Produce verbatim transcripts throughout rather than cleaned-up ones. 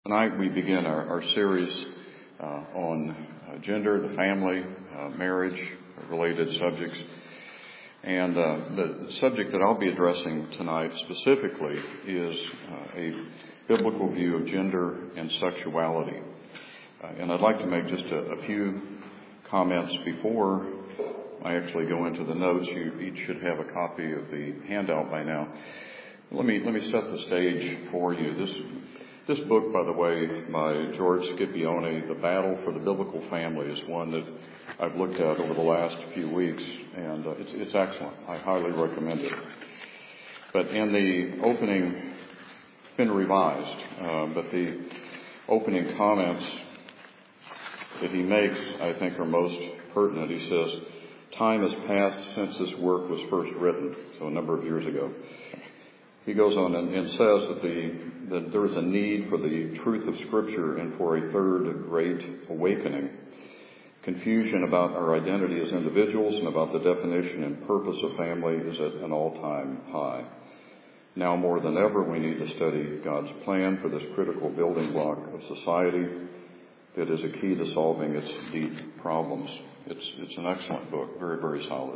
Tonight we begin our, our series uh, on uh, gender, the family, uh, marriage, related subjects. And uh, the subject that I'll be addressing tonight specifically is uh, a biblical view of gender and sexuality. Uh, and I'd like to make just a, a few comments before I actually go into the notes. You each should have a copy of the handout by now. Let me let me set the stage for you. This This book, by the way, by George Scipione, The Battle for the Biblical Family, is one that I've looked at over the last few weeks, and uh, it's, it's excellent. I highly recommend it. But in the opening, it's been revised, uh, but the opening comments that he makes, I think, are most pertinent. He says, "Time has passed since this work was first written," so a number of years ago. He goes on and, and says that, the, that there is a need for the truth of Scripture and for a third great awakening. Confusion about our identity as individuals and about the definition and purpose of family is at an all-time high. Now more than ever, we need to study God's plan for this critical building block of society that is a key to solving its deep problems. It's, it's an excellent book, very, very solid.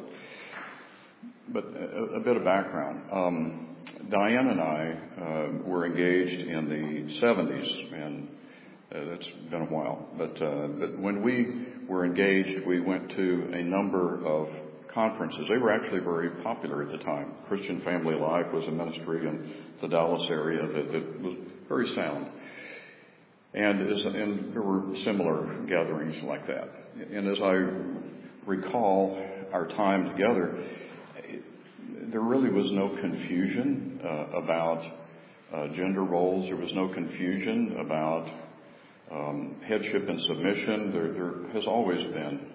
But a, a bit of background. Um, Diane and I uh, were engaged in the seventies, and uh, it's been a while. But, uh, but when we were engaged, we went to a number of conferences. They were actually very popular at the time. Christian Family Life was a ministry in the Dallas area that, that was very sound. And, as, and there were similar gatherings like that. And as I recall our time together, there really was no confusion uh, about uh, gender roles. There was no confusion about um, headship and submission. There, there has always been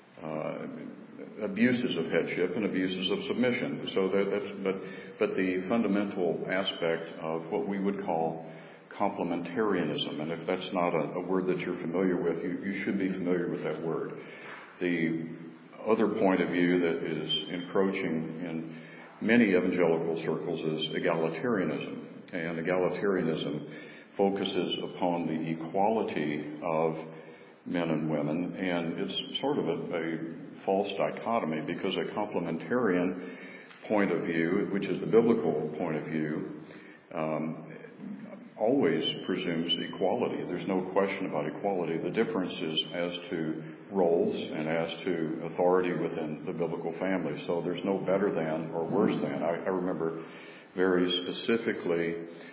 uh, abuses of headship and abuses of submission. So that, that's, but, but the fundamental aspect of what we would call complementarianism, and if that's not a, a word that you're familiar with, you, you should be familiar with that word. The other point of view that is encroaching in many evangelical circles is egalitarianism. And egalitarianism focuses upon the equality of men and women, and it's sort of a, a false dichotomy, because a complementarian point of view, which is the biblical point of view, um, always presumes equality. There's no question about equality. The difference is as to roles and as to authority within the biblical family. So there's no better than or worse than. I, I remember very specifically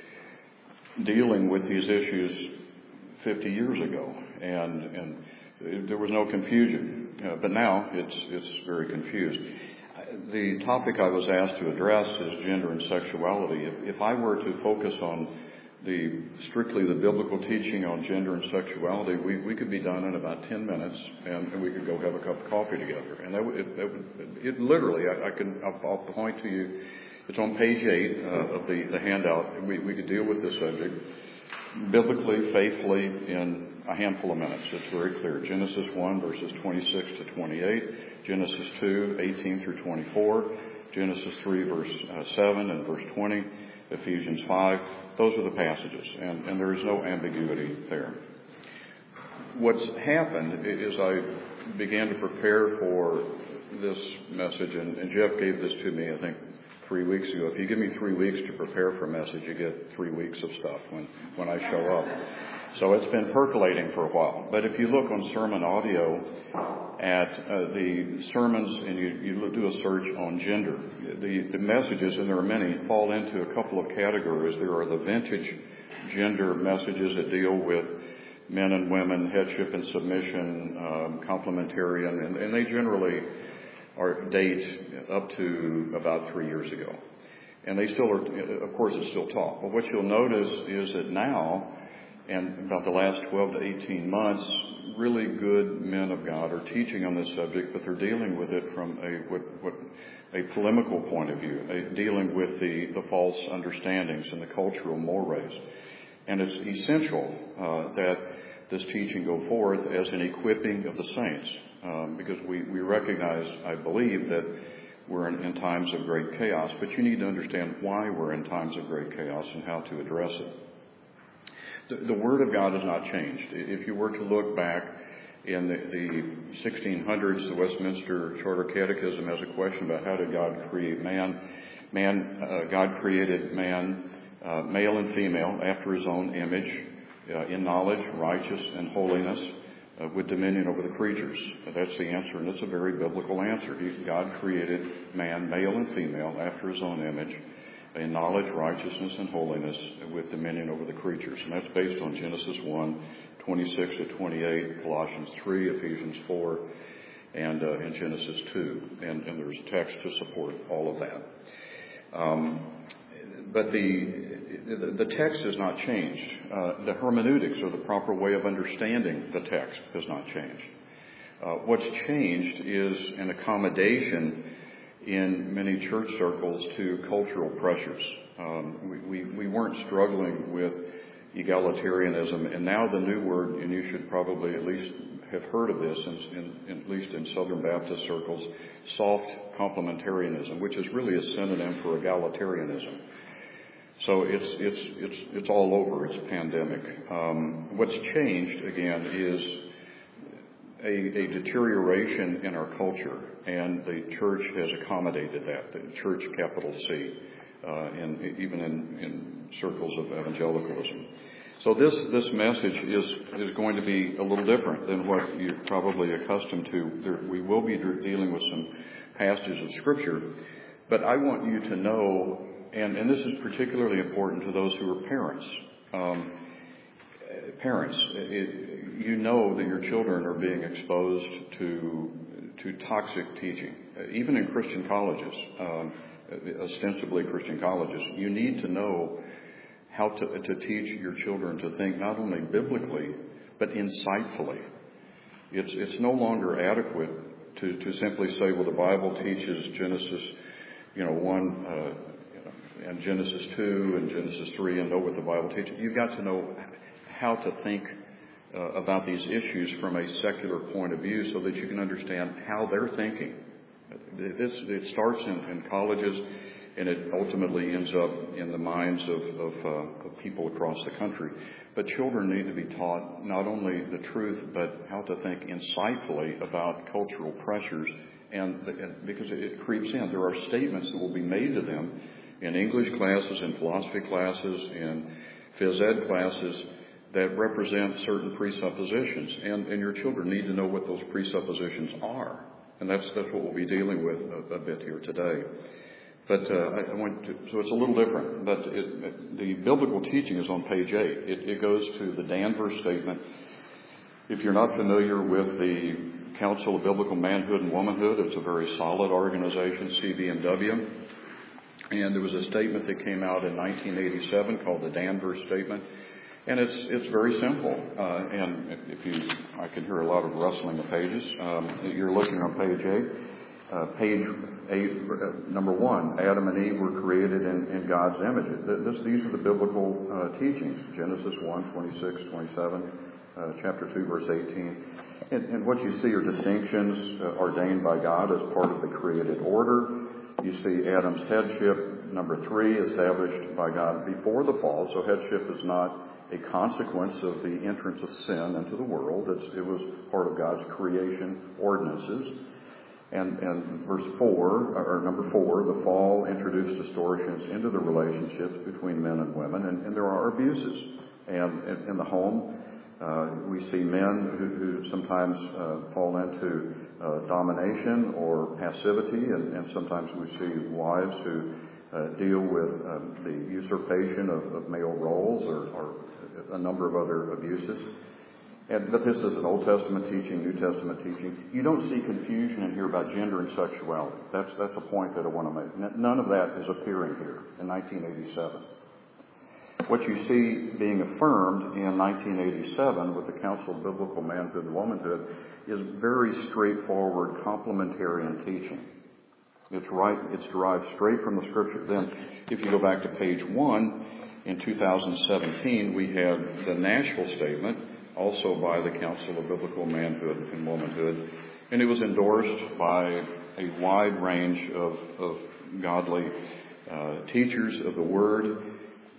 dealing with these issues fifty years ago, and and there was no confusion. Uh, but now it's it's very confused. The topic I was asked to address is gender and sexuality. If, if I were to focus on the strictly the biblical teaching on gender and sexuality, we, we could be done in about ten minutes, and, and we could go have a cup of coffee together. And that would, it, that would, it literally, I, I can, I'll, I'll point to you. It's on page eight uh, of the, the handout. We, we could deal with this subject biblically, faithfully, in a handful of minutes. It's very clear. Genesis one, verses twenty-six to twenty-eight. Genesis two, eighteen through twenty-four. Genesis three, verse uh, seven and verse twenty. Ephesians five. Those are the passages, and, and there is no ambiguity there. What's happened is I began to prepare for this message, and, and Jeff gave this to me, I think, three weeks ago. If you give me three weeks to prepare for a message, you get three weeks of stuff when, when I show up. So it's been percolating for a while. But if you look on sermon audio at uh, the sermons, and you, you do a search on gender, the, the messages, and there are many, fall into a couple of categories. There are the vintage gender messages that deal with men and women, headship and submission, um, complementarian, and, and they generally are date up to about three years ago. And they still are, of course, it's still taught. But what you'll notice is that now, and about the last twelve to eighteen months, really good men of God are teaching on this subject, but they're dealing with it from a what, what a polemical point of view, a, dealing with the, the false understandings and the cultural mores. And it's essential uh, that this teaching go forth as an equipping of the saints, um, because we, we recognize, I believe, that we're in, in times of great chaos, but you need to understand why we're in times of great chaos and how to address it. The, the Word of God has not changed. If you were to look back in the, the sixteen hundreds, the Westminster Charter Catechism has a question about how did God create man. Man, uh, God created man, uh, male and female, after his own image, uh, in knowledge, righteous, and holiness, uh, with dominion over the creatures. Uh, that's the answer, and it's a very biblical answer. He, God created man, male and female, after his own image, in knowledge, righteousness, and holiness, with dominion over the creatures. And that's based on Genesis one, twenty-six to twenty-eight, Colossians three, Ephesians four, and, uh, and Genesis two. And, and there's text to support all of that. Um, but the, the the text has not changed. Uh, the hermeneutics, or the proper way of understanding the text, has not changed. Uh, what's changed is an accommodation in many church circles to cultural pressures. Um, we, we, we weren't struggling with egalitarianism, and now the new word, and you should probably at least have heard of this, in, in, at least in Southern Baptist circles, soft complementarianism, which is really a synonym for egalitarianism. So it's it's it's it's all over. It's a pandemic. Um, what's changed again is a, a deterioration in our culture, and the church has accommodated that. The church, capital C, uh, in, even in, in circles of evangelicalism. So this this message is is going to be a little different than what you're probably accustomed to. There, we will be dealing with some passages of Scripture, but I want you to know, and, and this is particularly important to those who are parents. Um, parents, it, you know that your children are being exposed to to toxic teaching, even in Christian colleges, um, ostensibly Christian colleges. You need to know how to, to teach your children to think not only biblically, but insightfully. It's, it's no longer adequate to, to simply say, well, the Bible teaches Genesis, you know, one, uh, you know, and Genesis two and Genesis three, and know what the Bible teaches. You've got to know how to think uh, about these issues from a secular point of view so that you can understand how they're thinking. This, it starts in, in colleges, and it ultimately ends up in the minds of, of, uh, of people across the country. But children need to be taught not only the truth, but how to think insightfully about cultural pressures, and, the, and because it, it creeps in. There are statements that will be made to them in English classes, in philosophy classes, in phys ed classes that represent certain presuppositions, and, and your children need to know what those presuppositions are. And that's that's what we'll be dealing with a, a bit here today. But uh, I, I want to, so it's a little different. But it, it, the biblical teaching is on page eight. It, it goes to the Danvers Statement. If you're not familiar with the Council of Biblical Manhood and Womanhood, it's a very solid organization, C B M W. And there was a statement that came out in nineteen eighty-seven called the Danvers Statement. And it's it's very simple. Uh, and if you, I can hear a lot of rustling of pages. Um, you're looking on page eight. Uh, page eight, uh, number one, Adam and Eve were created in, in God's image. This, these are the biblical uh, teachings. Genesis one, twenty-six, twenty-seven, uh, chapter two, verse eighteen. And, and what you see are distinctions uh, ordained by God as part of the created order. You see Adam's headship, number three, established by God before the fall. So headship is not a consequence of the entrance of sin into the world. It's, it was part of God's creation ordinances. And, and verse four, or number four, the fall introduced distortions into the relationships between men and women, and, and there are abuses. And in, in the home, uh, we see men who, who sometimes uh, fall into uh, domination or passivity, and, and sometimes we see wives who uh, deal with um, the usurpation of, of male roles, or, or a number of other abuses. And, but this is an Old Testament teaching, New Testament teaching. You don't see confusion in here about gender and sexuality. That's that's a point that I want to make. None of that is appearing here in nineteen eighty-seven. What you see being affirmed in nineteen eighty-seven with the Council of Biblical Manhood and Womanhood is very straightforward complementarian teaching. It's right. It's derived straight from the Scripture. Then, if you go back to page one, in two thousand seventeen, we have the Nashville Statement, also by the Council of Biblical Manhood and Womanhood, and it was endorsed by a wide range of, of godly uh, teachers of the Word.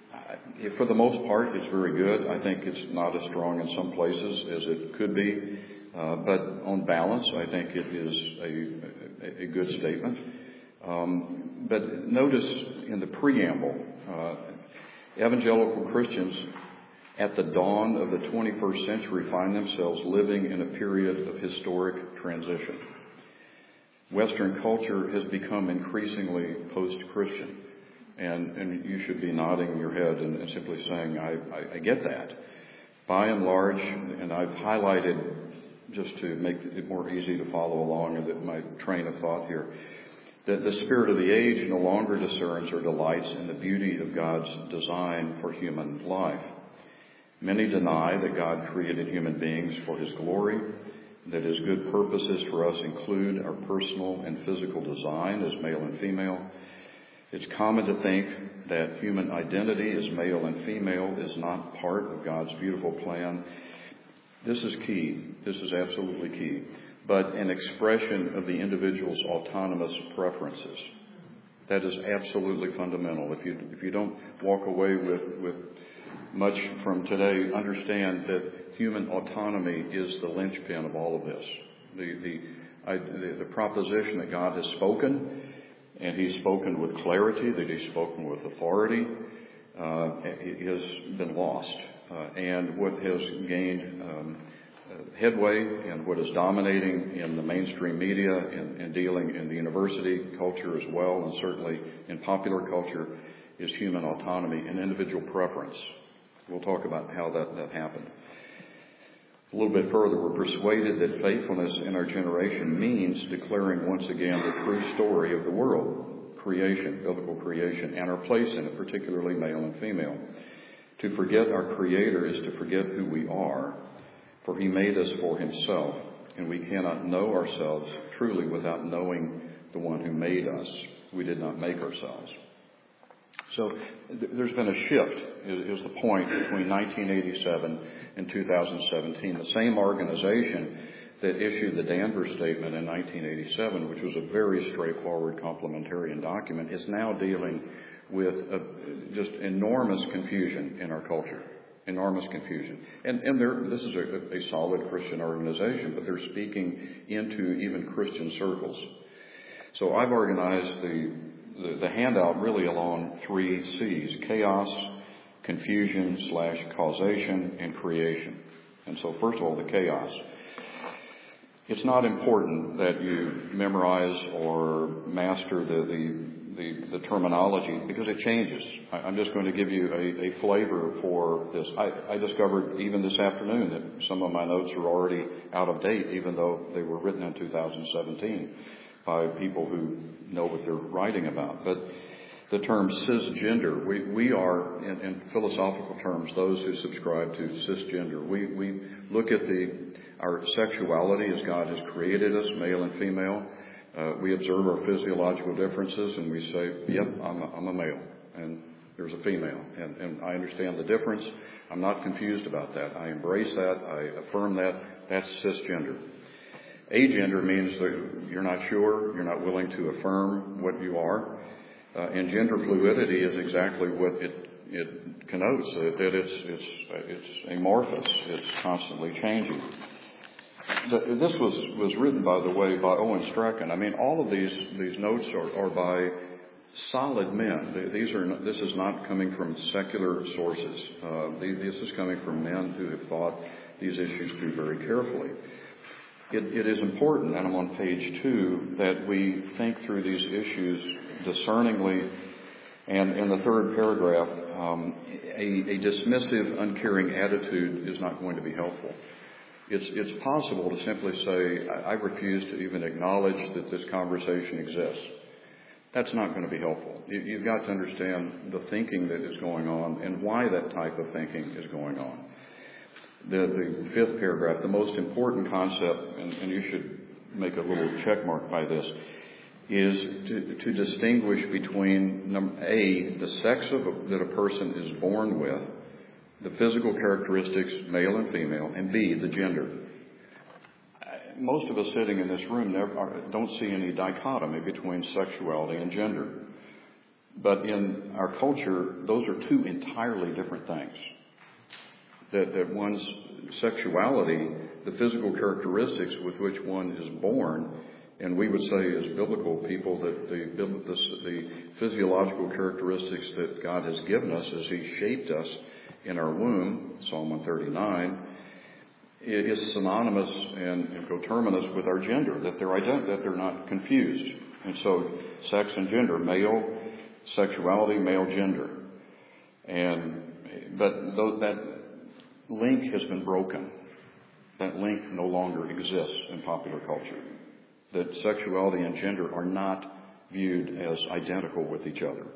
for the most part, it's very good. I think it's not as strong in some places as it could be. Uh, but on balance, I think it is a, a good statement. Um, but notice in the preamble, uh, evangelical Christians at the dawn of the twenty-first century find themselves living in a period of historic transition. Western culture has become increasingly post-Christian. And, and you should be nodding your head and, and simply saying, I, I, I get that. By and large, and I've highlighted just to make it more easy to follow along in my train of thought here, that the spirit of the age no longer discerns or delights in the beauty of God's design for human life. Many deny that God created human beings for his glory, that his good purposes for us include our personal and physical design as male and female. It's common to think that human identity as male and female is not part of God's beautiful plan. This is key. This is absolutely key. But an expression of the individual's autonomous preferences. That is absolutely fundamental. If you if you don't walk away with, with much from today, understand that human autonomy is the linchpin of all of this. The the I, the, the proposition that God has spoken, and he's spoken with clarity, that he's spoken with authority, uh, has been lost. Uh, and what has gained um, uh, headway and what is dominating in the mainstream media and, and dealing in the university culture as well, and certainly in popular culture, is human autonomy and individual preference. We'll talk about how that, that happened. A little bit further, we're persuaded that faithfulness in our generation means declaring once again the true story of the world, creation, biblical creation, and our place in it, particularly male and female. To forget our Creator is to forget who we are, for he made us for himself, and we cannot know ourselves truly without knowing the one who made us. We did not make ourselves. So th- there's been a shift, is, is the point, between nineteen eighty-seven and two thousand seventeen. The same organization that issued the Danvers Statement in nineteen eighty-seven, which was a very straightforward complementarian document, is now dealing with a, just enormous confusion in our culture. Enormous confusion. And, and there, this is a, a solid Christian organization, but they're speaking into even Christian circles. So I've organized the, the, the handout really along three C's: chaos, confusion slash causation, and creation. And so first of all, the chaos. It's not important that you memorize or master the, the The, the terminology, because it changes. I, I'm just going to give you a, a flavor for this. I, I discovered even this afternoon that some of my notes are already out of date, even though they were written in two thousand seventeen by people who know what they're writing about. But the term cisgender, we, we are, in, in philosophical terms, those who subscribe to cisgender. We, we look at the our sexuality as God has created us, male and female. Uh, we observe our physiological differences and we say, yep, I'm a, I'm a male and there's a female. And, and I understand the difference. I'm not confused about that. I embrace that. I affirm that. That's cisgender. Agender means that you're not sure, you're not willing to affirm what you are. Uh, and gender fluidity is exactly what it, it connotes, that, that it's, it's, it's amorphous. It's constantly changing. The, this was, was written, by the way, by Owen Strachan. I mean, all of these these notes are, are by solid men. These are this is not coming from secular sources. Uh, this is coming from men who have thought these issues through very carefully. It, it is important, and I'm on page two, that we think through these issues discerningly. And in the third paragraph, um, a, a dismissive, uncaring attitude is not going to be helpful. It's, it's possible to simply say, I, I refuse to even acknowledge that this conversation exists. That's not going to be helpful. You, you've got to understand the thinking that is going on and why that type of thinking is going on. The, the fifth paragraph, the most important concept, and, and you should make a little check mark by this, is to, to distinguish between, A, the sex of a, that a person is born with, the physical characteristics, male and female, and B, the gender. Most of us sitting in this room never, don't see any dichotomy between sexuality and gender. But in our culture, those are two entirely different things. That, that one's sexuality, the physical characteristics with which one is born, and we would say as biblical people that the, the, the physiological characteristics that God has given us as He shaped us in our womb, Psalm one thirty-nine, is synonymous and, and coterminous with our gender, that they're ident- that they're not confused. And so sex and gender, male sexuality, male gender. And but th- that link has been broken. That link no longer exists in popular culture. That sexuality and gender are not viewed as identical with each other.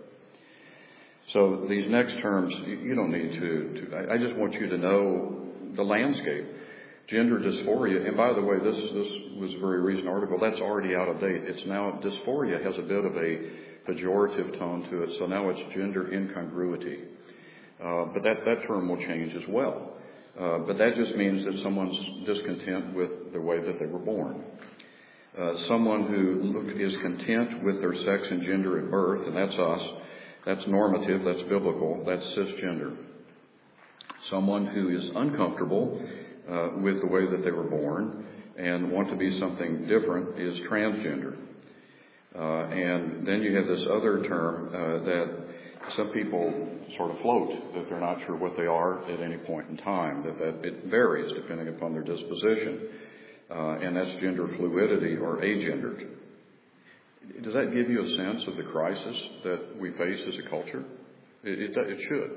So these next terms, you don't need to, to I just want you to know the landscape. Gender dysphoria, and by the way, this this was a very recent article, that's already out of date. It's now, dysphoria has a bit of a pejorative tone to it, so now it's gender incongruity. Uh, but that, that term will change as well. Uh, but that just means that someone's discontent with the way that they were born. Uh, someone who is content with their sex and gender at birth, and that's us, that's normative, that's biblical, that's cisgender. Someone who is uncomfortable uh, with the way that they were born and want to be something different is transgender. Uh, and then you have this other term uh, that some people sort of float, that they're not sure what they are at any point in time, that, that it varies depending upon their disposition. Uh, and that's gender fluidity or agendered. Does that give you a sense of the crisis that we face as a culture? It, it, it should.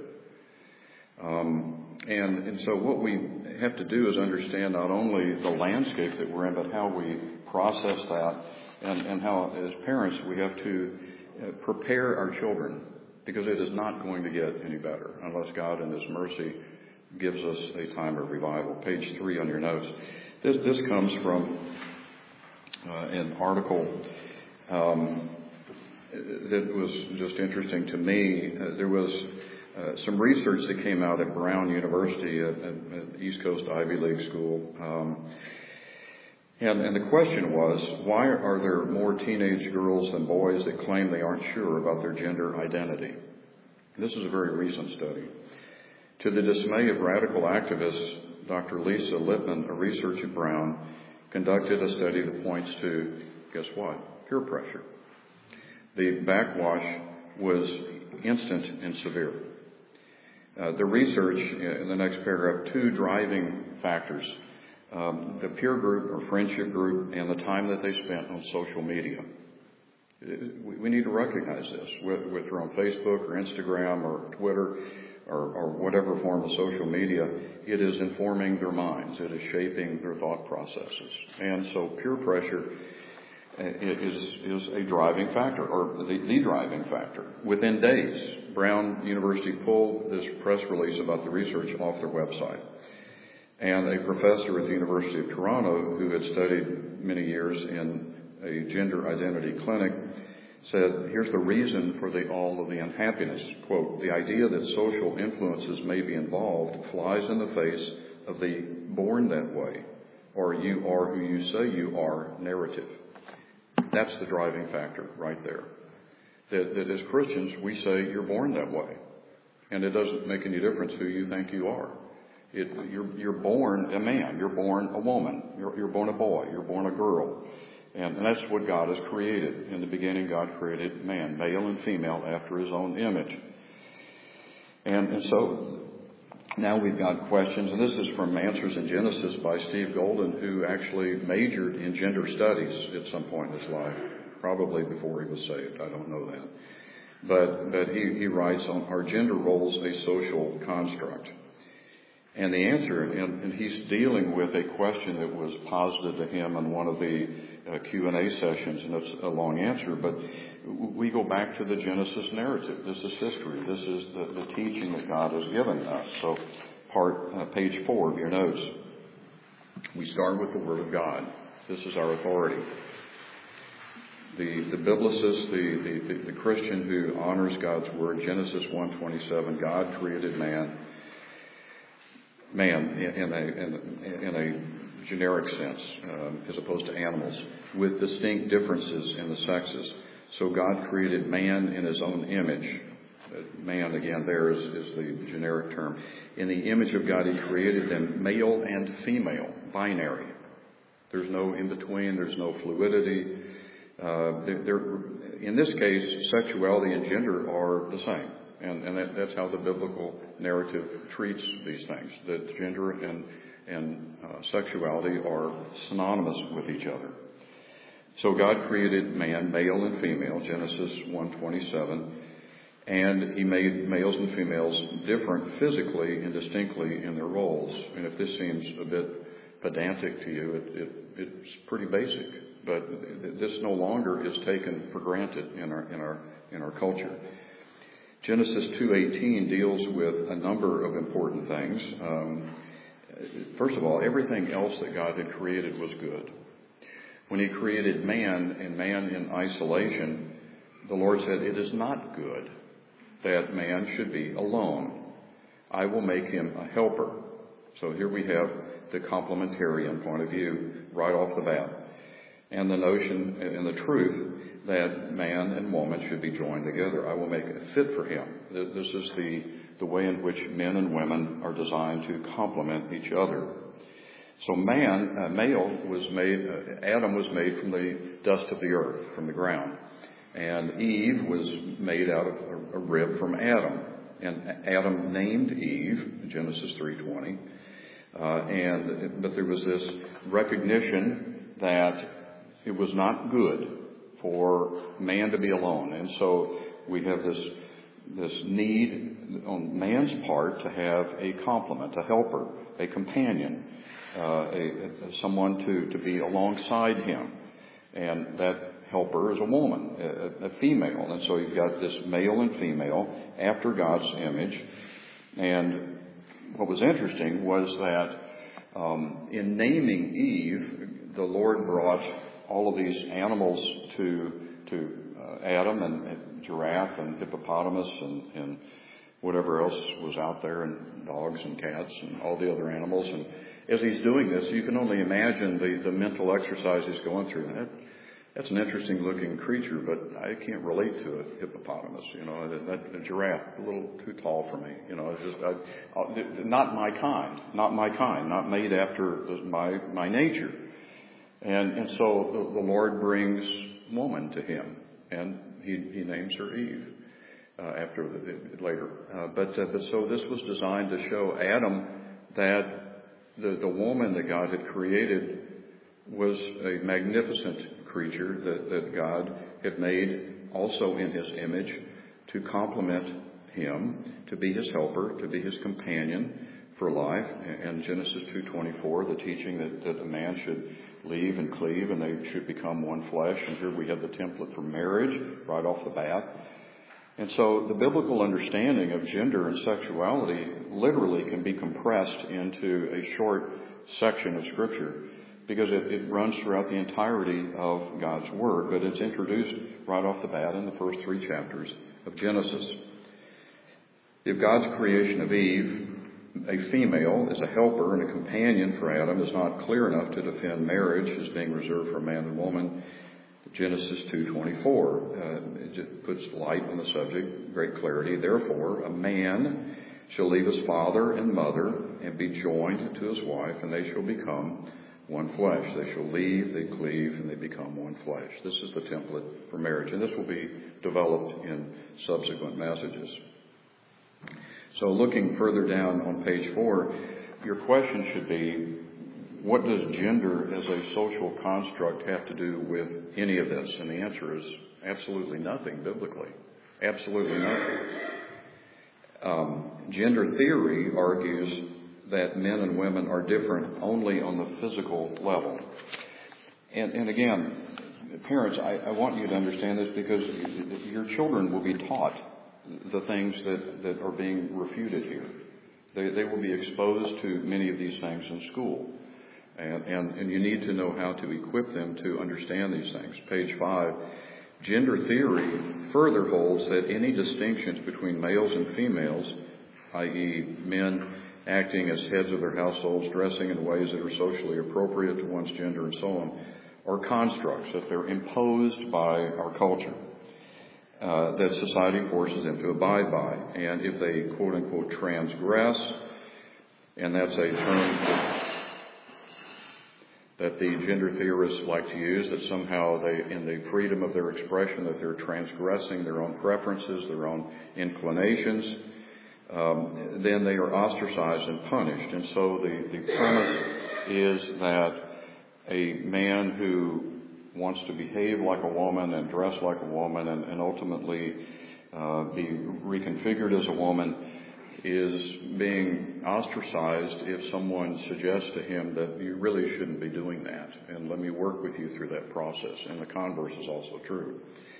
Um, and, and so what we have to do is understand not only the landscape that we're in, but how we process that, and, and how, as parents, we have to uh, prepare our children, because it is not going to get any better unless God in His mercy gives us a time of revival. Page three on your notes. This, this comes from uh, an article um, that was just interesting to me. Uh, there was uh, some research that came out at Brown University, at, at, at East Coast Ivy League school. Um, and, and the question was, why are there more teenage girls than boys that claim they aren't sure about their gender identity? This is a very recent study. To the dismay of radical activists, Doctor Lisa Lippman, a researcher at Brown, conducted a study that points to, guess what? Peer pressure. The backwash was instant and severe. Uh, the research in the next paragraph, two driving factors, um, the peer group or friendship group and the time that they spent on social media. We, we need to recognize this, whether they're on Facebook or Instagram or Twitter, Or, or whatever form of social media, it is informing their minds. It is shaping their thought processes. And so peer pressure is, is a driving factor, or the, the driving factor. Within days, Brown University pulled this press release about the research off their website. And a professor at the University of Toronto, who had studied many years in a gender identity clinic, said, here's the reason for the, all of the unhappiness. Quote, the idea that social influences may be involved flies in the face of the born that way, or you are who you say you are narrative. That's the driving factor right there. That, that as Christians, we say you're born that way. And it doesn't make any difference who you think you are. It, you're, you're born a man. You're born a woman. You're, you're born a boy. You're born a girl. And, and that's what God has created. In the beginning, God created man, male and female, after His own image. And, and so now we've got questions, and this is from Answers in Genesis by Steve Golden, who actually majored in gender studies at some point in his life, probably before he was saved. I don't know that. But, but he, he writes on, are gender roles a social construct? And the answer, and, and he's dealing with a question that was posited to him in one of the uh, Q and A sessions, and it's a long answer, but we go back to the Genesis narrative. This is history. This is the, the teaching that God has given us. So part, uh, page four of your notes. We start with the Word of God. This is our authority. The, the biblicist, the, the, the Christian who honors God's Word, Genesis one twenty-seven, God created man. Man in a, in, in a generic sense, um, as opposed to animals, with distinct differences in the sexes. So God created man in his own image. Man, again, there is, is the generic term. In the image of God, he created them male and female, binary. There's no in-between. There's no fluidity. Uh, they're, they're, in this case, sexuality and gender are the same. And, and that, that's how the biblical narrative treats these things, that gender and, and uh, sexuality are synonymous with each other. So God created man, male and female, Genesis one twenty-seven, and he made males and females different physically and distinctly in their roles. And if this seems a bit pedantic to you, it, it, it's pretty basic, but this no longer is taken for granted in our in our in our culture. Genesis two eighteen deals with a number of important things. Um, first of all, everything else that God had created was good. When he created man and man in isolation, the Lord said, "It is not good that man should be alone. I will make him a helper." So here we have the complementarian point of view right off the bat, and the notion and the truth that man and woman should be joined together. I will make it fit for him. This is the, the way in which men and women are designed to complement each other. So man, uh, male was made, uh, Adam was made from the dust of the earth, from the ground. And Eve was made out of a, a rib from Adam. And Adam named Eve, Genesis three twenty. Uh, and, but there was this recognition that it was not good for man to be alone. And so we have this, this need on man's part to have a complement, a helper, a companion, uh, a, a, someone to, to be alongside him. And that helper is a woman, a, a female. And so you've got this male and female after God's image. And what was interesting was that um, in naming Eve, the Lord brought all of these animals to to uh, Adam, and, and giraffe and hippopotamus and, and whatever else was out there, and dogs and cats and all the other animals. And as he's doing this, you can only imagine the, the mental exercise he's going through. That, that's an interesting looking creature, but I can't relate to a hippopotamus. You know, that, that a giraffe, a little too tall for me. You know, it's just I, I, not my kind, not my kind, not made after my my nature. And, and so the, the Lord brings woman to him, and he, he names her Eve uh, after the, later. Uh, but uh, but so this was designed to show Adam that the, the woman that God had created was a magnificent creature that, that God had made also in his image to complement him, to be his helper, to be his companion for life. And Genesis two twenty-four, the teaching that, that a man should leave and cleave and they should become one flesh. And here we have the template for marriage right off the bat. And so the biblical understanding of gender and sexuality literally can be compressed into a short section of Scripture because it, it runs throughout the entirety of God's Word, but it's introduced right off the bat in the first three chapters of Genesis. If God's creation of Eve, a female, as a helper and a companion for Adam, is not clear enough to defend marriage as being reserved for man and woman, Genesis two twenty-four uh, it just puts light on the subject, great clarity. Therefore, a man shall leave his father and mother and be joined to his wife, and they shall become one flesh. They shall leave, they cleave, and they become one flesh. This is the template for marriage, and this will be developed in subsequent messages. So looking further down on page four, your question should be, what does gender as a social construct have to do with any of this? And the answer is absolutely nothing biblically. Absolutely nothing. Um, gender theory argues that men and women are different only on the physical level. And, and again, parents, I, I want you to understand this because your children will be taught the things that, that are being refuted here. They, they will be exposed to many of these things in school. And, and, and you need to know how to equip them to understand these things. Page five, gender theory further holds that any distinctions between males and females, that is men acting as heads of their households, dressing in ways that are socially appropriate to one's gender and so on, are constructs, that they're imposed by our culture. uh, that society forces them to abide by. And if they, quote unquote, transgress, and that's a term that, that the gender theorists like to use, that somehow they, in the freedom of their expression, that they're transgressing their own preferences, their own inclinations, um, then they are ostracized and punished. And so the, the premise is that a man who wants to behave like a woman and dress like a woman and, and ultimately uh, be reconfigured as a woman is being ostracized if someone suggests to him that you really shouldn't be doing that, and let me work with you through that process. And the converse is also true.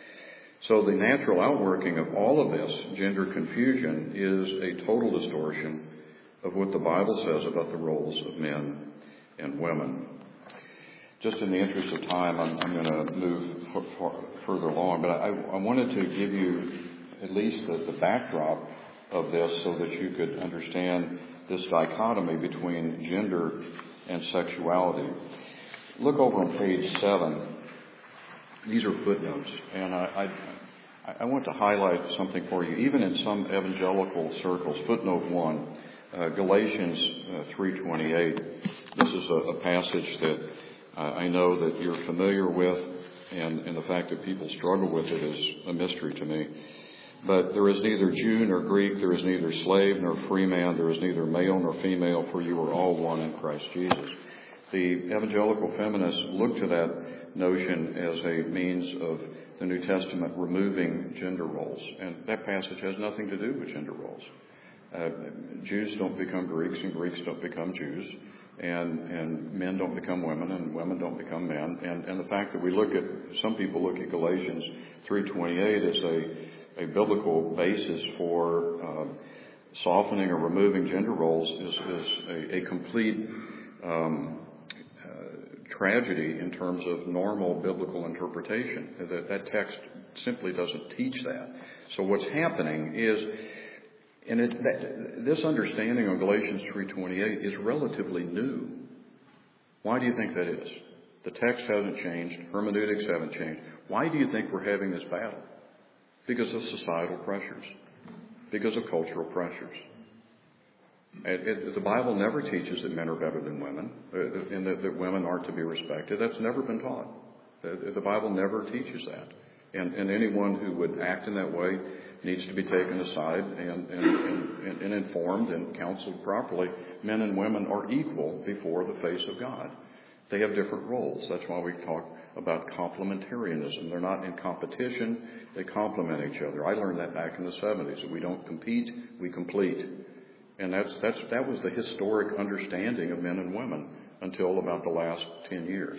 So the natural outworking of all of this gender confusion is a total distortion of what the Bible says about the roles of men and women. Just in the interest of time, I'm, I'm going to move f- f- further along, but I, I wanted to give you at least the, the backdrop of this so that you could understand this dichotomy between gender and sexuality. Look over on page seven. These are footnotes, and I, I, I want to highlight something for you. Even in some evangelical circles, footnote one, uh, Galatians uh, three twenty-eight. This is a, a passage that uh, I know that you're familiar with, and, and the fact that people struggle with it is a mystery to me. But there is neither Jew nor Greek, there is neither slave nor free man, there is neither male nor female, for you are all one in Christ Jesus. The evangelical feminists look to that notion as a means of the New Testament removing gender roles. And that passage has nothing to do with gender roles. Uh, Jews don't become Greeks and Greeks don't become Jews. And, and men don't become women and women don't become men. And, and the fact that we look at, some people look at Galatians three twenty-eight as a a biblical basis for uh, softening or removing gender roles is, is a, a complete um, uh, tragedy in terms of normal biblical interpretation. That, that text simply doesn't teach that. So what's happening is, and it, that, this understanding of Galatians three twenty-eight is relatively new. Why do you think that is? The text hasn't changed. Hermeneutics haven't changed. Why do you think we're having this battle? Because of societal pressures, because of cultural pressures. It, it, the Bible never teaches that men are better than women, uh, and that, that women aren't to be respected. That's never been taught. The, the Bible never teaches that. And, and anyone who would act in that way needs to be taken aside and, and, and, and informed and counseled properly. Men and women are equal before the face of God. They have different roles. That's why we talk about complementarianism. They're not in competition. They complement each other. I learned that back in the seventies, that we don't compete, we complete. And that's, that's, that was the historic understanding of men and women until about the last ten years.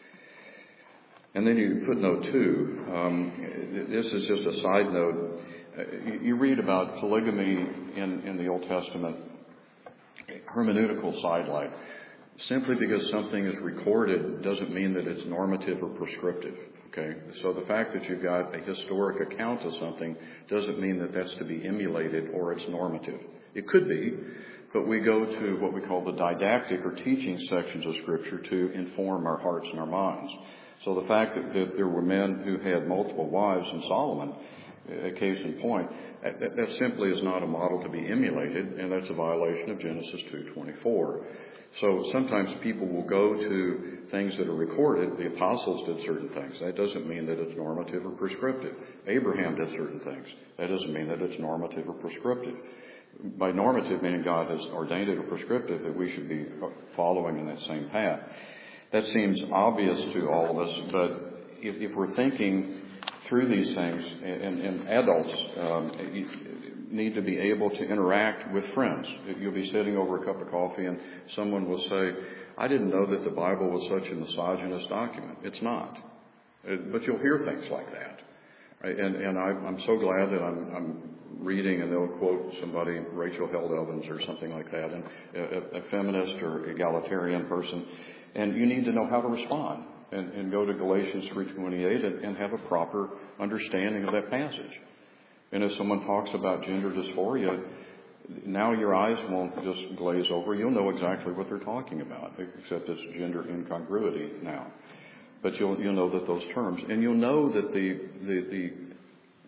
And then you footnote two. Um, this is just a side note. Uh, you, you read about polygamy in, in the Old Testament, hermeneutical sidelight. Simply because something is recorded doesn't mean that it's normative or prescriptive, okay? So the fact that you've got a historic account of something doesn't mean that that's to be emulated or it's normative. It could be, but we go to what we call the didactic or teaching sections of Scripture to inform our hearts and our minds. So the fact that, that there were men who had multiple wives in Solomon, a case in point, that, that simply is not a model to be emulated, and that's a violation of Genesis two twenty-four. So sometimes people will go to things that are recorded. The apostles did certain things. That doesn't mean that it's normative or prescriptive. Abraham did certain things. That doesn't mean that it's normative or prescriptive. By normative, meaning God has ordained it or prescriptive, that we should be following in that same path. That seems obvious to all of us, but if, if we're thinking through these things, and, and adults um, need to be able to interact with friends. You'll be sitting over a cup of coffee and someone will say, I didn't know that the Bible was such a misogynist document. It's not. But you'll hear things like that. Right? And, and I, I'm so glad that I'm, I'm reading and they'll quote somebody, Rachel Held Evans or something like that, and a, a feminist or egalitarian person. And you need to know how to respond and, and go to Galatians three twenty-eight and, and have a proper understanding of that passage. And if someone talks about gender dysphoria, now your eyes won't just glaze over. You'll know exactly what they're talking about, except it's gender incongruity now. But you'll, you'll know that those terms. And you'll know that the, the, the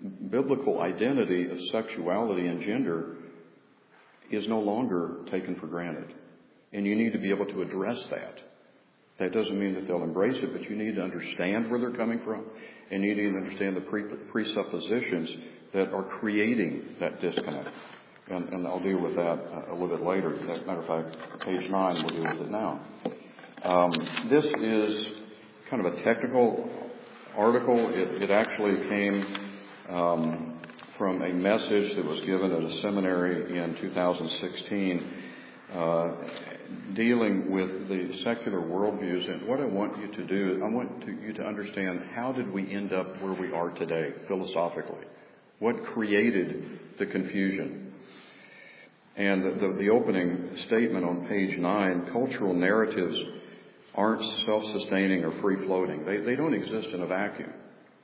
biblical identity of sexuality and gender is no longer taken for granted. And you need to be able to address that. That doesn't mean that they'll embrace it, but you need to understand where they're coming from, and you need to understand the pre- presuppositions that are creating that disconnect. And, and I'll deal with that a little bit later. As a matter of fact, page nine, we'll deal with it now. Um, this is kind of a technical article. It, it actually came um, from a message that was given at a seminary in two thousand sixteen uh, dealing with the secular worldviews. And what I want you to do, I want to, you to understand, how did we end up where we are today philosophically? What created the confusion? And the, the, the opening statement on page nine, cultural narratives aren't self-sustaining or free-floating. They, they don't exist in a vacuum.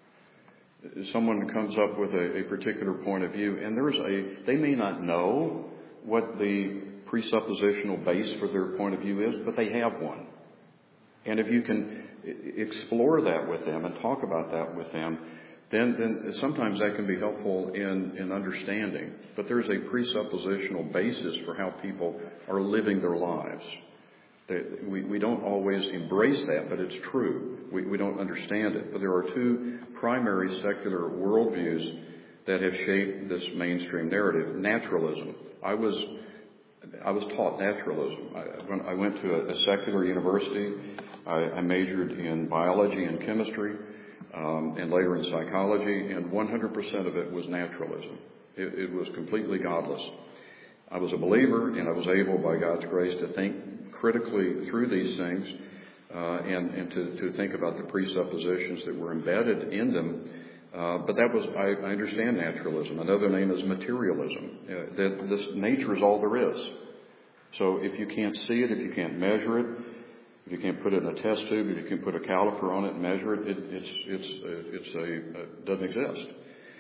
Someone comes up with a, a particular point of view, and there's a, they may not know what the presuppositional base for their point of view is, but they have one. And if you can explore that with them and talk about that with them, then, then sometimes that can be helpful in, in understanding. But there's a presuppositional basis for how people are living their lives. They, we, we don't always embrace that, but it's true. We, we don't understand it. But there are two primary secular worldviews that have shaped this mainstream narrative. Naturalism. I was I was taught naturalism. I, when I went to a, a secular university, I, I majored in biology and chemistry, um, and later in psychology, and one hundred percent of it was naturalism. It, it was completely godless. I was a believer, and I was able, by God's grace, to think critically through these things, uh, and, and to, to think about the presuppositions that were embedded in them. Uh, but that was, I, I understand naturalism. Another name is materialism. Uh, that this nature is all there is. So if you can't see it, if you can't measure it, if you can't put it in a test tube, if you can put a caliper on it and measure it, it it's it's it's a it doesn't exist.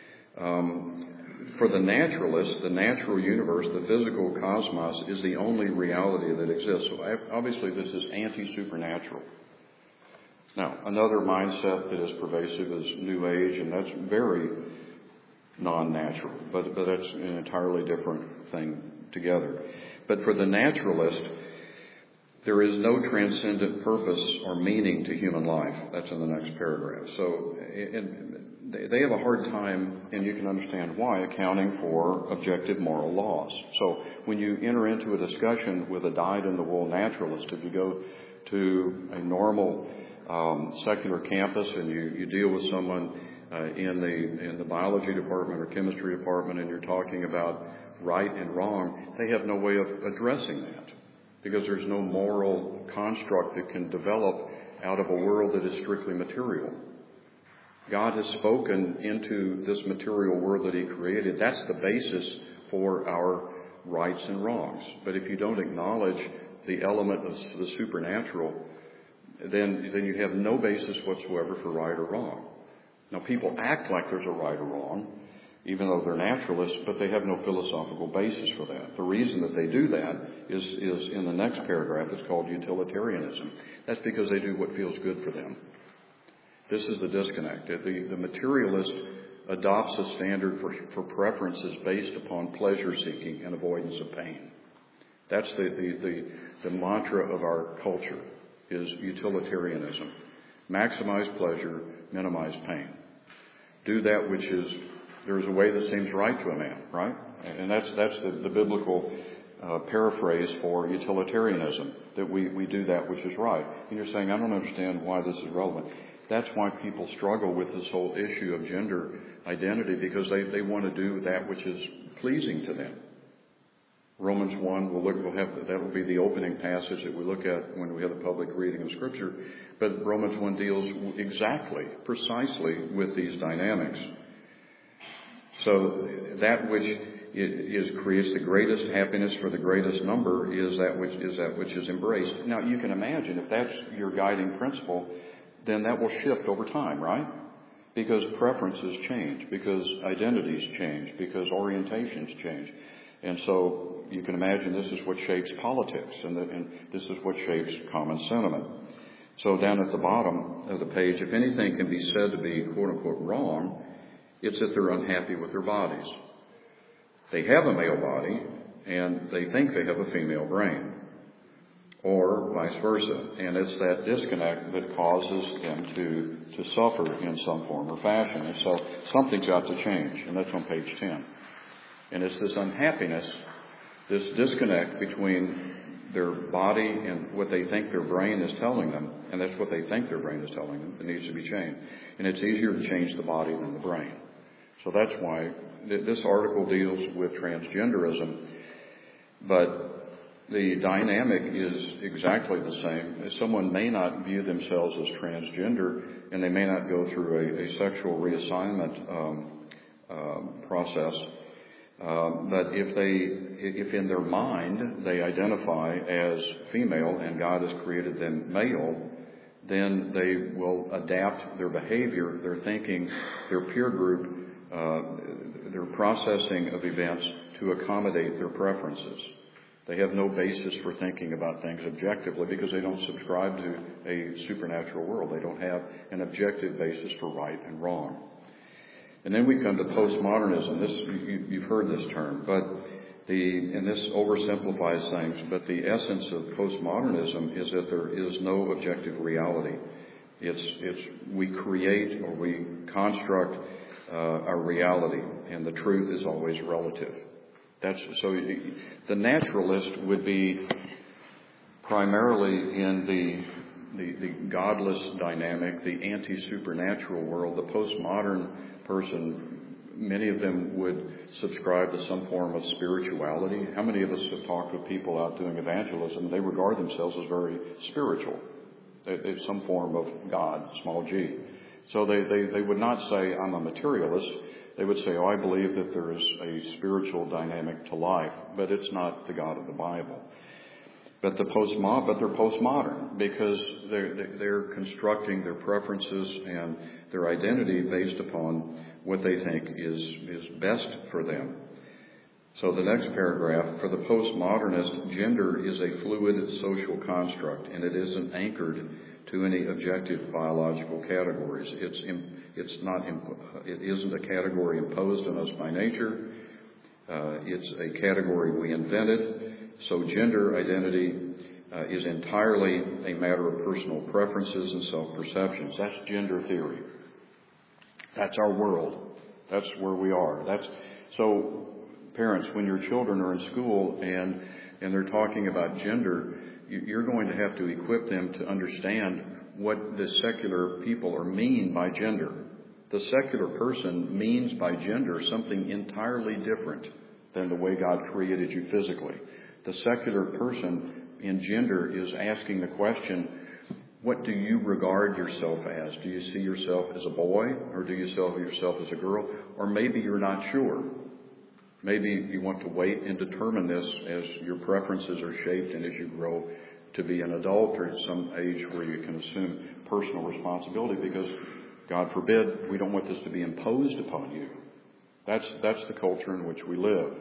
Um, for the naturalist, the natural universe, the physical cosmos, is the only reality that exists. So obviously, this is anti-supernatural. Now, another mindset that is pervasive is New Age, and that's very non-natural, but, but that's an entirely different thing together. But for the naturalist, there is no transcendent purpose or meaning to human life. That's in the next paragraph. So and they have a hard time, and you can understand why, accounting for objective moral laws. So when you enter into a discussion with a dyed-in-the-wool naturalist, if you go to a normal Um, secular campus, and you, you deal with someone uh, in the in the biology department or chemistry department, and you're talking about right and wrong, they have no way of addressing that because there's no moral construct that can develop out of a world that is strictly material. God has spoken into this material world that He created. That's the basis for our rights and wrongs. But if you don't acknowledge the element of the supernatural, then then you have no basis whatsoever for right or wrong. Now, people act like there's a right or wrong, even though they're naturalists, but they have no philosophical basis for that. The reason that they do that is, is in the next paragraph. It's called utilitarianism. That's because they do what feels good for them. This is the disconnect. The, the materialist adopts a standard for, for preferences based upon pleasure-seeking and avoidance of pain. That's the, the, the, the mantra of our culture. Is utilitarianism. Maximize pleasure, minimize pain. Do that which is, there's a way that seems right to a man, right? And that's that's the, the biblical uh, paraphrase for utilitarianism, that we, we do that which is right. And you're saying, I don't understand why this is relevant. That's why people struggle with this whole issue of gender identity, because they, they want to do that which is pleasing to them. Romans one, we'll look, we'll have, that will be the opening passage that we look at when we have the public reading of Scripture. But Romans one deals exactly, precisely with these dynamics. So that which is, creates the greatest happiness for the greatest number is that which is that which is embraced. Now, you can imagine if that's your guiding principle, then that will shift over time, right? Because preferences change, because identities change, because orientations change. And so you can imagine this is what shapes politics, and, the, and this is what shapes common sentiment. So down at the bottom of the page, if anything can be said to be, quote-unquote, wrong, It's that they're unhappy with their bodies. They have a male body, and they think they have a female brain, or vice versa. And it's that disconnect that causes them to, to suffer in some form or fashion. And so something's got to change, and that's on page ten. And it's this unhappiness, this disconnect between their body and what they think their brain is telling them, and that's what they think their brain is telling them, that needs to be changed. And it's easier to change the body than the brain. So that's why th- this article deals with transgenderism, but the dynamic is exactly the same. Someone may not view themselves as transgender, and they may not go through a, a sexual reassignment um, um, process. Um, but if they, if in their mind they identify as female and God has created them male, then they will adapt their behavior, their thinking, their peer group, uh, their processing of events to accommodate their preferences. They have no basis for thinking about things objectively because they don't subscribe to a supernatural world. They don't have an objective basis for right and wrong. And then we come to postmodernism. This, you, you've heard this term, but the, and this oversimplifies things, but the essence of postmodernism is that there is no objective reality. It's, it's, we create or we construct uh, a reality, and the truth is always relative. That's, so the naturalist would be primarily in the, the, the godless dynamic, the anti-supernatural world. The postmodern person, many of them would subscribe to some form of spirituality. How many of us have talked with people out doing evangelism? They regard themselves as very spiritual. They, they have some form of God, small g. So they, they, they would not say, I'm a materialist. They would say, oh, I believe that there is a spiritual dynamic to life, but it's not the God of the Bible. But the postmod, but they're postmodern because they're, they're constructing their preferences and their identity based upon what they think is, is best for them. So the next paragraph, for the postmodernist, gender is a fluid social construct, and it isn't anchored to any objective biological categories. It's it's not it isn't a category imposed on us by nature. Uh, it's a category we invented. So gender identity uh, is entirely a matter of personal preferences and self-perceptions. That's gender theory. That's our world. That's where we are. That's so. Parents, when your children are in school and and they're talking about gender, you're going to have to equip them to understand what the secular people are mean by gender. The secular person means by gender something entirely different than the way God created you physically. The secular person in gender is asking the question, what do you regard yourself as? Do you see yourself as a boy, or do you see yourself as a girl? Or maybe you're not sure. Maybe you want to wait and determine this as your preferences are shaped and as you grow to be an adult or at some age where you can assume personal responsibility, because God forbid we don't want this to be imposed upon you. That's that's the culture in which we live.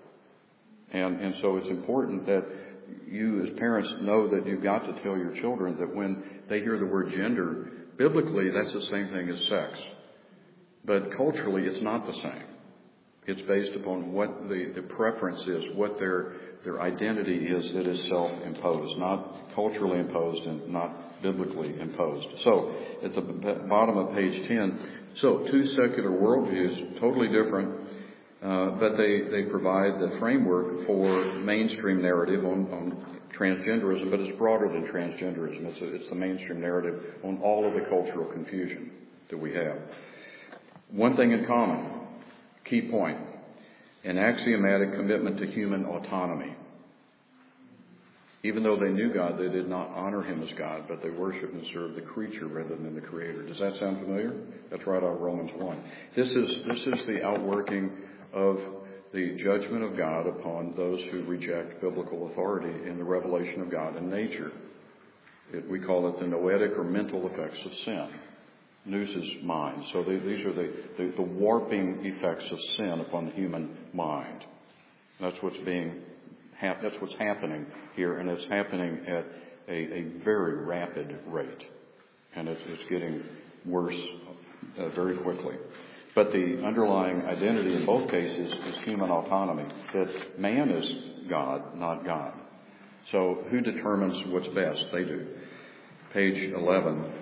And and so it's important that you as parents know that you've got to tell your children that when they hear the word gender, biblically that's the same thing as sex. But culturally it's not the same. It's based upon what the, the preference is, what their their identity is that is self-imposed, not culturally imposed and not biblically imposed. So, at the b- bottom of page ten, so two secular worldviews, totally different, uh, but they, they provide the framework for mainstream narrative on, on transgenderism, but it's broader than transgenderism. It's, a, it's the mainstream narrative on all of the cultural confusion that we have. One thing in common. Key point, an axiomatic commitment to human autonomy. Even though they knew God, they did not honor him as God, but they worshiped and served the creature rather than the creator. Does that sound familiar? That's right out of Romans one. This is, this is the outworking of the judgment of God upon those who reject biblical authority in the revelation of God and nature. It, we call it the noetic or mental effects of sin. Noose's mind. So they, these are the, the, the warping effects of sin upon the human mind. That's what's being, hap- that's what's happening here, and it's happening at a, a very rapid rate, and it's, it's getting worse uh, very quickly. But the underlying identity in both cases is human autonomy, that man is God, not God. So who determines what's best? They do. Page eleven.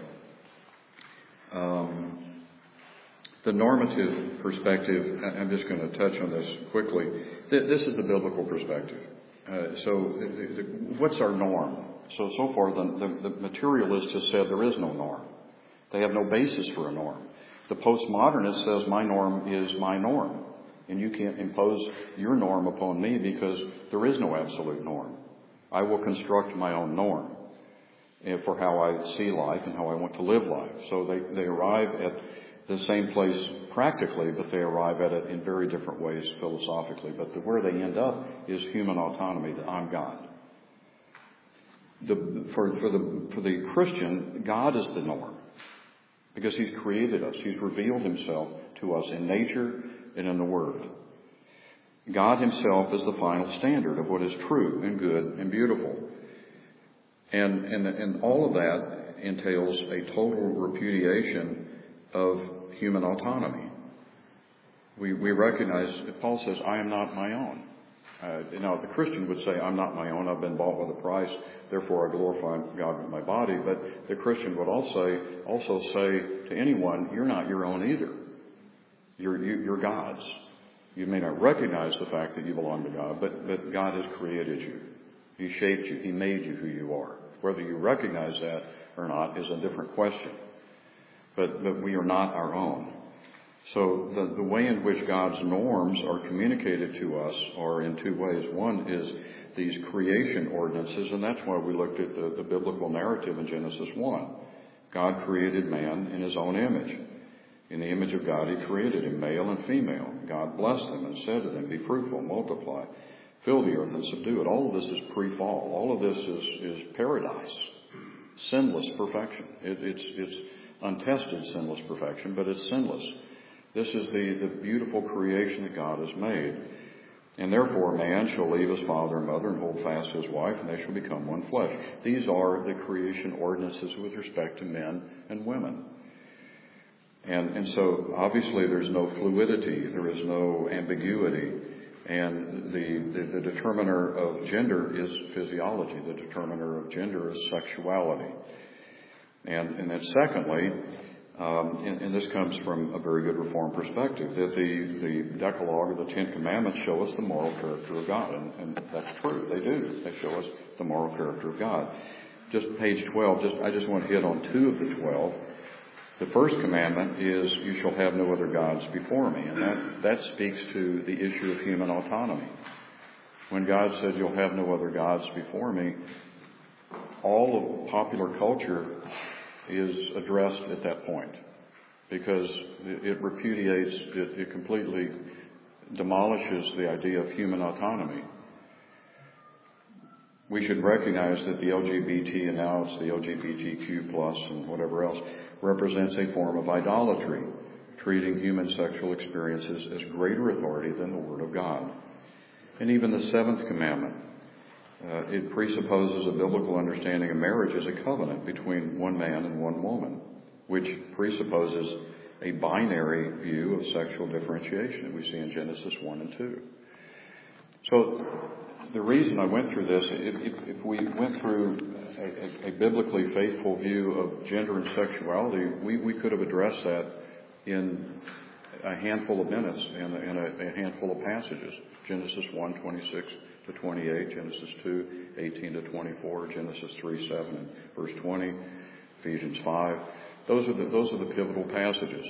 Um, the normative perspective, I'm just going to touch on this quickly. This is the biblical perspective. Uh, so what's our norm? So, so far the, the, the materialist has said there is no norm. They have no basis for a norm. The postmodernist says my norm is my norm. And you can't impose your norm upon me because there is no absolute norm. I will construct my own norm for how I see life and how I want to live life. So they, they arrive at the same place practically, but they arrive at it in very different ways philosophically. But the, where they end up is human autonomy, that I'm God. The, for, for, the, for the Christian, God is the norm because He's created us. He's revealed Himself to us in nature and in the Word. God Himself is the final standard of what is true and good and beautiful. And, and, and all of that entails a total repudiation of human autonomy. We, we recognize, Paul says, I am not my own. Uh, you know, the Christian would say, I'm not my own, I've been bought with a price, therefore I glorify God with my body. But the Christian would also, also say to anyone, you're not your own either. You're, you, you're God's. You may not recognize the fact that you belong to God, but, but God has created you. He shaped you. He made you who you are. Whether you recognize that or not is a different question. But, but we are not our own. So the, the way in which God's norms are communicated to us are in two ways. One is these creation ordinances, and that's why we looked at the, the biblical narrative in Genesis one. God created man in His own image. In the image of God, He created him, male and female. God blessed them and said to them, be fruitful, multiply, fill the earth and subdue it. All of this is pre-fall. All of this is, is paradise, sinless perfection. It, it's, it's untested sinless perfection, but it's sinless. This is the, the beautiful creation that God has made. And therefore man shall leave his father and mother and hold fast his wife, and they shall become one flesh. These are the creation ordinances with respect to men and women. And, and so obviously there's no fluidity, there is no ambiguity. And the, the, the determiner of gender is physiology. The determiner of gender is sexuality. And, and then secondly, Um, and, and this comes from a very good Reformed perspective, that the, the Decalogue or the Ten Commandments show us the moral character of God. And, and that's true. They do. They show us the moral character of God. Just page twelve, just I just want to hit on two of the twelve. The first commandment is, you shall have no other gods before me. And that, that speaks to the issue of human autonomy. When God said, you'll have no other gods before me, all of popular culture is addressed at that point, because it repudiates, it, it completely demolishes the idea of human autonomy. We should recognize that the L G B T, and now it's the L G B T Q plus and whatever else, represents a form of idolatry, treating human sexual experiences as greater authority than the Word of God. And even the seventh commandment, Uh, it presupposes a biblical understanding of marriage as a covenant between one man and one woman, which presupposes a binary view of sexual differentiation that we see in Genesis one and two. So the reason I went through this, if, if, if we went through a, a, a biblically faithful view of gender and sexuality, we, we could have addressed that in a handful of minutes and a, a, a handful of passages. Genesis one, twenty-six to twenty-eight, Genesis two, eighteen to twenty-four, Genesis three, seven and verse twenty, Ephesians five. Those are the, those are the pivotal passages.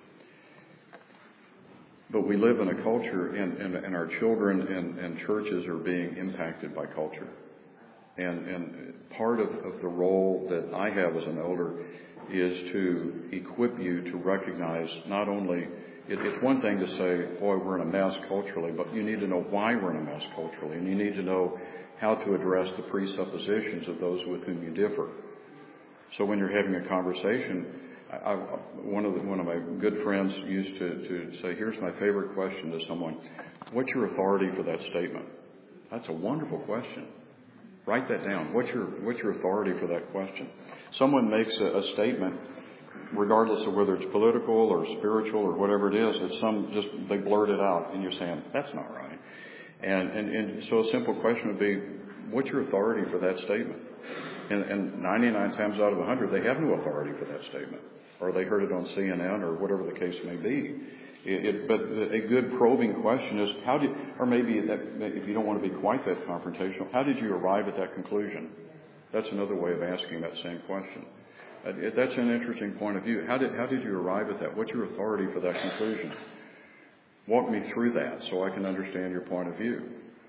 But we live in a culture, and, and, and our children and, and churches are being impacted by culture. And, and part of, of the role that I have as an elder is to equip you to recognize not only It, it's one thing to say, boy, we're in a mess culturally, but you need to know why we're in a mess culturally, and you need to know how to address the presuppositions of those with whom you differ. So when you're having a conversation, I, I, one of the, one of my good friends used to, to say, here's my favorite question to someone: what's your authority for that statement? That's a wonderful question. Write that down. What's your what's your authority for that question? Someone makes a, a statement regardless of whether it's political or spiritual or whatever it is, it's some just they blurt it out, and you're saying that's not right. And and, and so a simple question would be, what's your authority for that statement? And, and ninety-nine times out of one hundred, they have no authority for that statement, or they heard it on C N N or whatever the case may be. It, it, but a good probing question is, how did, or maybe that, if you don't want to be quite that confrontational, how did you arrive at that conclusion? That's another way of asking that same question. Uh, that's an interesting point of view. How did how did you arrive at that? What's your authority for that conclusion? Walk me through that so I can understand your point of view.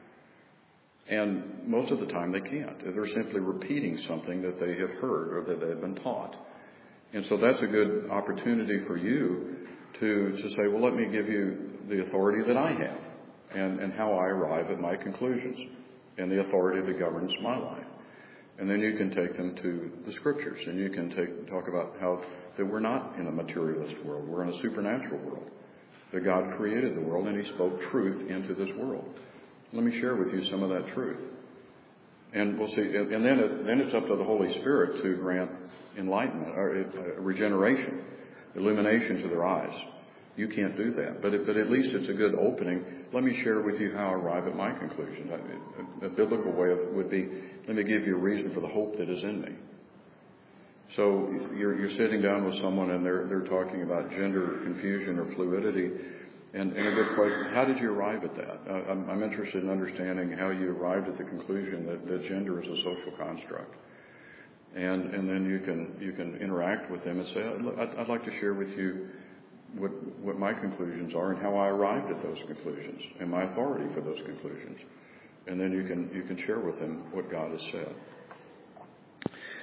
And most of the time they can't. They're simply repeating something that they have heard or that they've been taught. And so that's a good opportunity for you to, to say, well, let me give you the authority that I have and, and how I arrive at my conclusions and the authority that governs my life. And then you can take them to the scriptures, and you can take, talk about how that we're not in a materialist world. We're in a supernatural world. That God created the world and he spoke truth into this world. Let me share with you some of that truth. And we'll see. And then, it, then it's up to the Holy Spirit to grant enlightenment or uh, regeneration, illumination to their eyes. You can't do that. But, it, but at least it's a good opening. Let me share with you how I arrive at my conclusions. A, a biblical way of, would be, let me give you a reason for the hope that is in me. So you're, you're sitting down with someone and they're, they're talking about gender confusion or fluidity. And, and a good question, how did you arrive at that? Uh, I'm, I'm interested in understanding how you arrived at the conclusion that, that gender is a social construct. And, and then you can, you can interact with them and say, I'd, I'd like to share with you what, what my conclusions are and how I arrived at those conclusions and my authority for those conclusions. And then you can, you can share with them what God has said.